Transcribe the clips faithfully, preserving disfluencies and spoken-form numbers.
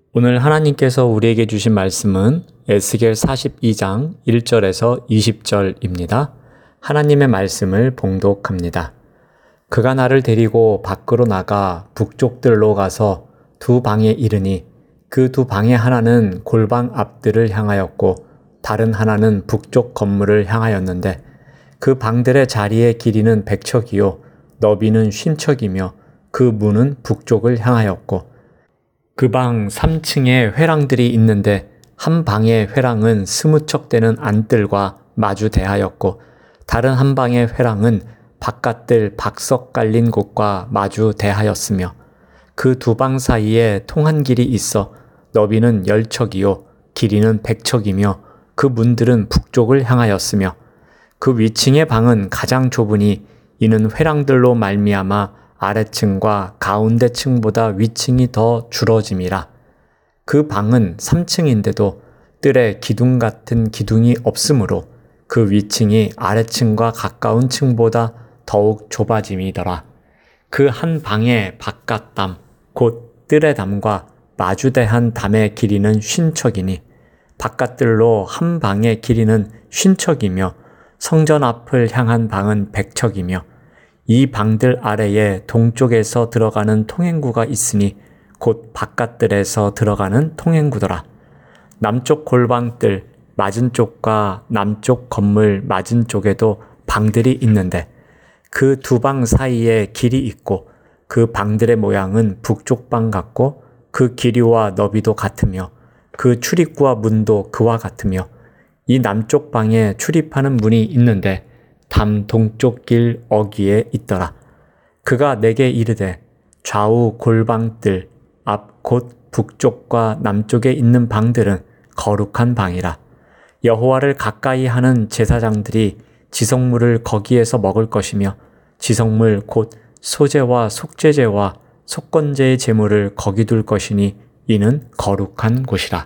오늘 하나님께서 우리에게 주신 말씀은 에스겔 사십이 장 일 절에서 이십 절입니다. 하나님의 말씀을 봉독합니다. 그가 나를 데리고 밖으로 나가 북쪽들로 가서 두 방에 이르니 그 두 방의 하나는 골방 앞들을 향하였고 다른 하나는 북쪽 건물을 향하였는데 그 방들의 자리의 길이는 백척이요 너비는 쉰척이며 그 문은 북쪽을 향하였고 그 방 삼 층에 회랑들이 있는데 한 방의 회랑은 스무 척 되는 안뜰과 마주 대하였고 다른 한 방의 회랑은 바깥들 박석 깔린 곳과 마주 대하였으며 그 두 방 사이에 통한 길이 있어 너비는 열 척이요 길이는 백 척이며 그 문들은 북쪽을 향하였으며 그 위층의 방은 가장 좁으니 이는 회랑들로 말미암아 아래층과 가운데 층보다 위층이 더 줄어짐이라. 그 방은 삼 층인데도 뜰에 기둥 같은 기둥이 없으므로 그 위층이 아래층과 가까운 층보다 더욱 좁아짐이더라. 그 한 방의 바깥담 곧 뜰의 담과 마주대한 담의 길이는 쉰척이니 바깥들로 한 방의 길이는 쉰척이며 성전 앞을 향한 방은 백척이며 이 방들 아래에 동쪽에서 들어가는 통행구가 있으니 곧 바깥들에서 들어가는 통행구더라. 남쪽 골방뜰 맞은 쪽과 남쪽 건물 맞은 쪽에도 방들이 있는데 그 두 방 사이에 길이 있고 그 방들의 모양은 북쪽 방 같고 그 길이와 너비도 같으며 그 출입구와 문도 그와 같으며 이 남쪽 방에 출입하는 문이 있는데 담 동쪽 길 어귀에 있더라. 그가 내게 이르되 좌우 골방뜰 앞 곧 북쪽과 남쪽에 있는 방들은 거룩한 방이라. 여호와를 가까이 하는 제사장들이 지성물을 거기에서 먹을 것이며 지성물 곧 소제와 속죄제와 속건제의 제물을 거기 둘 것이니 이는 거룩한 곳이라.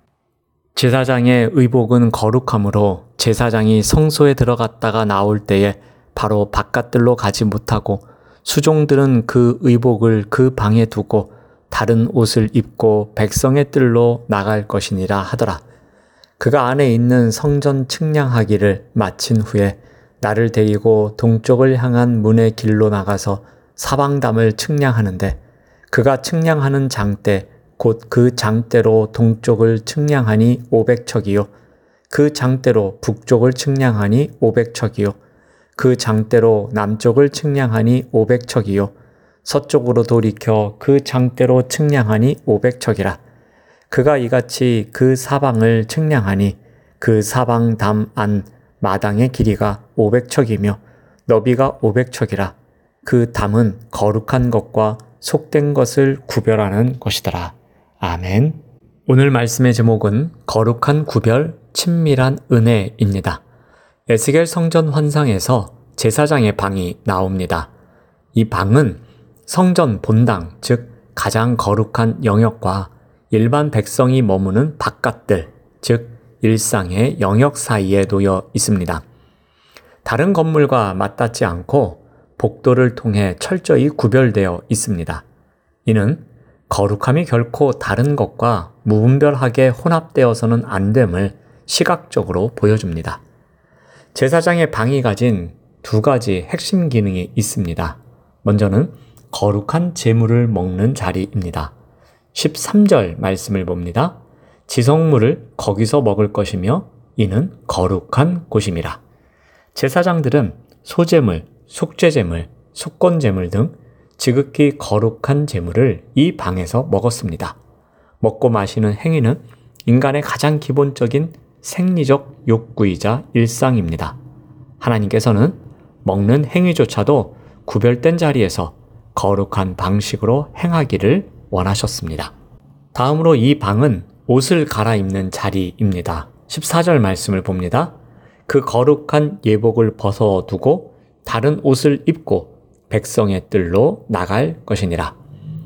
제사장의 의복은 거룩하므로 제사장이 성소에 들어갔다가 나올 때에 바로 바깥들로 가지 못하고 수종들은 그 의복을 그 방에 두고 다른 옷을 입고 백성의 뜰로 나갈 것이니라 하더라. 그가 안에 있는 성전 측량하기를 마친 후에 나를 데리고 동쪽을 향한 문의 길로 나가서 사방담을 측량하는데 그가 측량하는 장대 곧 그 장대로 동쪽을 측량하니 오백 척이요 그 장대로 북쪽을 측량하니 오백 척이요 그 장대로 남쪽을 측량하니 오백 척이요 서쪽으로 돌이켜 그 장대로 측량하니 오백 척이라. 그가 이같이 그 사방을 측량하니 그 사방 담 안 마당의 길이가 오백 척이며 너비가 오백 척이라. 그 담은 거룩한 것과 속된 것을 구별하는 것이더라. 아멘. 오늘 말씀의 제목은 거룩한 구별, 친밀한 은혜입니다. 에스겔 성전 환상에서 제사장의 방이 나옵니다. 이 방은 성전 본당, 즉 가장 거룩한 영역과 일반 백성이 머무는 바깥들, 즉 일상의 영역 사이에 놓여 있습니다. 다른 건물과 맞닿지 않고 복도를 통해 철저히 구별되어 있습니다. 이는 거룩함이 결코 다른 것과 무분별하게 혼합되어서는 안 됨을 시각적으로 보여줍니다. 제사장의 방이 가진 두 가지 핵심 기능이 있습니다. 먼저는 거룩한 제물을 먹는 자리입니다. 십삼 절 말씀을 봅니다. 지성물을 거기서 먹을 것이며 이는 거룩한 곳임이라. 제사장들은 소제물, 속죄제물, 속건제물 등 지극히 거룩한 제물을 이 방에서 먹었습니다. 먹고 마시는 행위는 인간의 가장 기본적인 생리적 욕구이자 일상입니다. 하나님께서는 먹는 행위조차도 구별된 자리에서 거룩한 방식으로 행하기를 원하셨습니다. 다음으로 이 방은 옷을 갈아입는 자리입니다. 십사 절 말씀을 봅니다. 그 거룩한 예복을 벗어두고 다른 옷을 입고 백성의 뜰로 나갈 것이니라.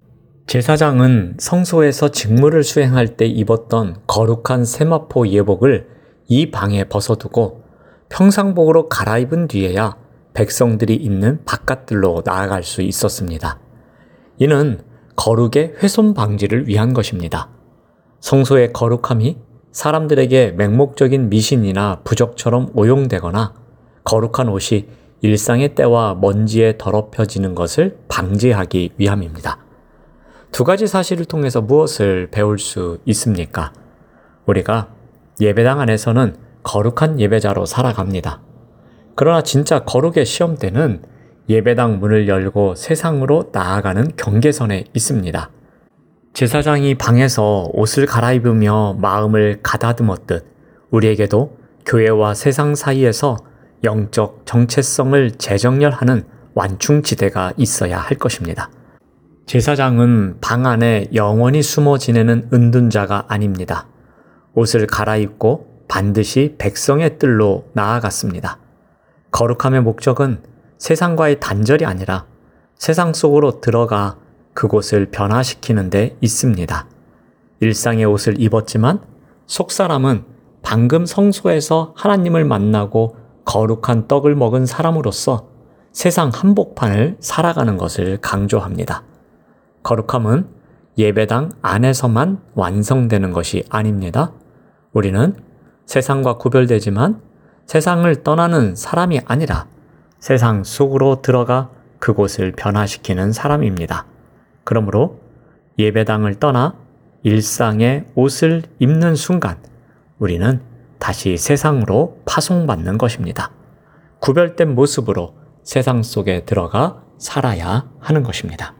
제사장은 성소에서 직무를 수행할 때 입었던 거룩한 세마포 예복을 이 방에 벗어두고 평상복으로 갈아입은 뒤에야 백성들이 있는 바깥들로 나아갈 수 있었습니다. 이는 거룩의 훼손 방지를 위한 것입니다. 성소의 거룩함이 사람들에게 맹목적인 미신이나 부적처럼 오용되거나 거룩한 옷이 일상의 때와 먼지에 더럽혀지는 것을 방지하기 위함입니다. 두 가지 사실을 통해서 무엇을 배울 수 있습니까? 우리가 예배당 안에서는 거룩한 예배자로 살아갑니다. 그러나 진짜 거룩의 시험대는 예배당 문을 열고 세상으로 나아가는 경계선에 있습니다. 제사장이 방에서 옷을 갈아입으며 마음을 가다듬었듯 우리에게도 교회와 세상 사이에서 영적 정체성을 재정렬하는 완충지대가 있어야 할 것입니다. 제사장은 방 안에 영원히 숨어 지내는 은둔자가 아닙니다. 옷을 갈아입고 반드시 백성의 뜰로 나아갔습니다. 거룩함의 목적은 세상과의 단절이 아니라 세상 속으로 들어가 그곳을 변화시키는 데 있습니다. 일상의 옷을 입었지만 속사람은 방금 성소에서 하나님을 만나고 거룩한 떡을 먹은 사람으로서 세상 한복판을 살아가는 것을 강조합니다. 거룩함은 예배당 안에서만 완성되는 것이 아닙니다. 우리는 세상과 구별되지만 세상을 떠나는 사람이 아니라 세상 속으로 들어가 그곳을 변화시키는 사람입니다. 그러므로 예배당을 떠나 일상의 옷을 입는 순간 우리는 다시 세상으로 파송받는 것입니다. 구별된 모습으로 세상 속에 들어가 살아야 하는 것입니다.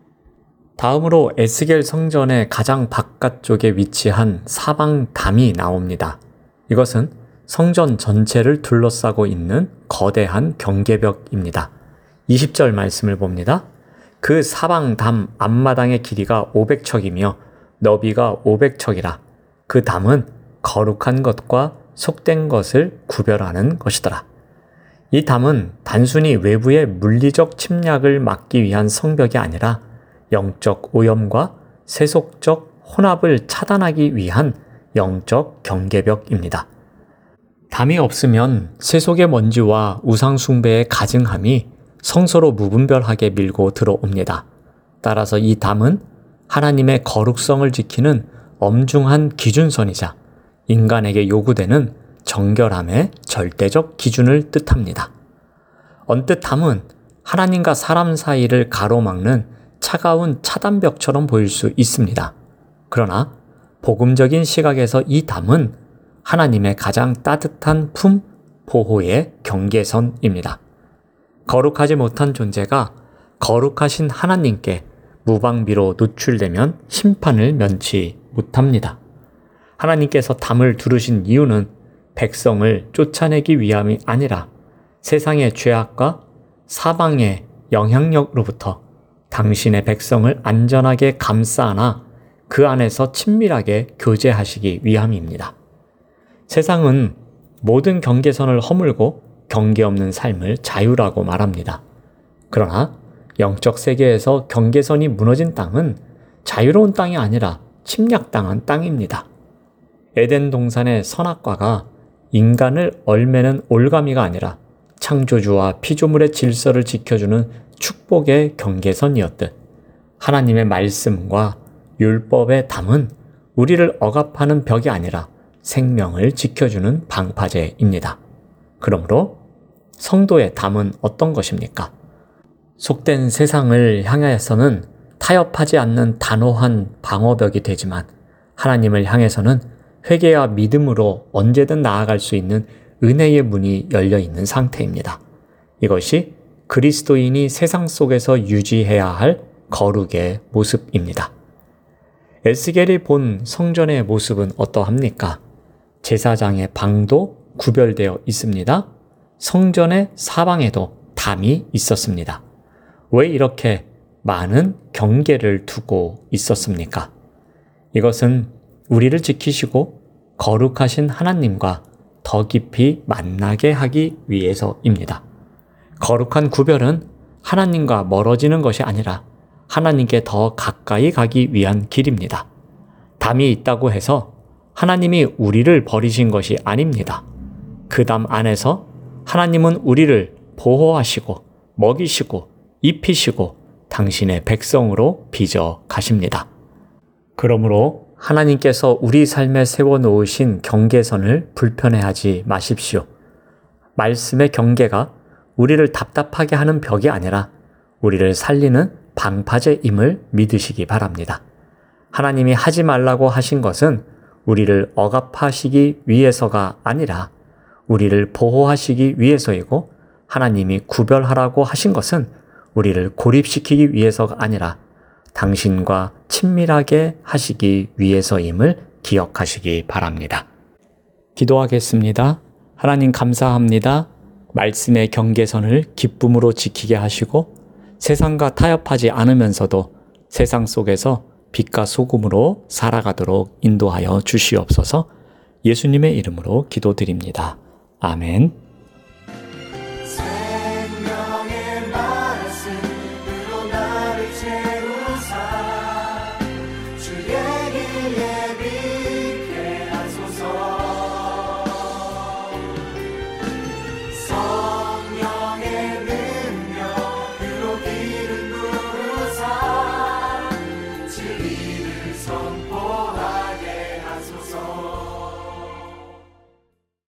다음으로 에스겔 성전의 가장 바깥쪽에 위치한 사방담이 나옵니다. 이것은 성전 전체를 둘러싸고 있는 거대한 경계벽입니다. 이십 절 말씀을 봅니다. 그 사방담 앞마당의 길이가 오백 척이며 너비가 오백 척이라. 그 담은 거룩한 것과 속된 것을 구별하는 것이더라. 이 담은 단순히 외부의 물리적 침략을 막기 위한 성벽이 아니라 영적 오염과 세속적 혼합을 차단하기 위한 영적 경계벽입니다. 담이 없으면 세속의 먼지와 우상숭배의 가증함이 성소로 무분별하게 밀고 들어옵니다. 따라서 이 담은 하나님의 거룩성을 지키는 엄중한 기준선이자 인간에게 요구되는 정결함의 절대적 기준을 뜻합니다. 언뜻 담은 하나님과 사람 사이를 가로막는 차가운 차단벽처럼 보일 수 있습니다. 그러나 복음적인 시각에서 이 담은 하나님의 가장 따뜻한 품 보호의 경계선입니다. 거룩하지 못한 존재가 거룩하신 하나님께 무방비로 노출되면 심판을 면치 못합니다. 하나님께서 담을 두르신 이유는 백성을 쫓아내기 위함이 아니라 세상의 죄악과 사방의 영향력으로부터 당신의 백성을 안전하게 감싸 안아 그 안에서 친밀하게 교제하시기 위함입니다. 세상은 모든 경계선을 허물고 경계 없는 삶을 자유라고 말합니다. 그러나 영적 세계에서 경계선이 무너진 땅은 자유로운 땅이 아니라 침략당한 땅입니다. 에덴 동산의 선악과가 인간을 얼매는 올가미가 아니라 창조주와 피조물의 질서를 지켜주는 축복의 경계선이었듯 하나님의 말씀과 율법의 담은 우리를 억압하는 벽이 아니라 생명을 지켜주는 방파제입니다. 그러므로 성도의 담은 어떤 것입니까? 속된 세상을 향해서는 타협하지 않는 단호한 방어벽이 되지만 하나님을 향해서는 회개와 믿음으로 언제든 나아갈 수 있는 은혜의 문이 열려 있는 상태입니다. 이것이 그리스도인이 세상 속에서 유지해야 할 거룩의 모습입니다. 에스겔이 본 성전의 모습은 어떠합니까? 제사장의 방도 구별되어 있습니다. 성전의 사방에도 담이 있었습니다. 왜 이렇게 많은 경계를 두고 있었습니까? 이것은 우리를 지키시고 거룩하신 하나님과 더 깊이 만나게 하기 위해서입니다. 거룩한 구별은 하나님과 멀어지는 것이 아니라 하나님께 더 가까이 가기 위한 길입니다. 담이 있다고 해서 하나님이 우리를 버리신 것이 아닙니다. 그 담 안에서 하나님은 우리를 보호하시고 먹이시고 입히시고 당신의 백성으로 빚어 가십니다. 그러므로 하나님께서 우리 삶에 세워놓으신 경계선을 불편해하지 마십시오. 말씀의 경계가 우리를 답답하게 하는 벽이 아니라 우리를 살리는 방파제임을 믿으시기 바랍니다. 하나님이 하지 말라고 하신 것은 우리를 억압하시기 위해서가 아니라 우리를 보호하시기 위해서이고, 하나님이 구별하라고 하신 것은 우리를 고립시키기 위해서가 아니라 당신과 친밀하게 하시기 위해서임을 기억하시기 바랍니다. 기도하겠습니다. 하나님 감사합니다. 말씀의 경계선을 기쁨으로 지키게 하시고 세상과 타협하지 않으면서도 세상 속에서 빛과 소금으로 살아가도록 인도하여 주시옵소서. 예수님의 이름으로 기도드립니다. 아멘.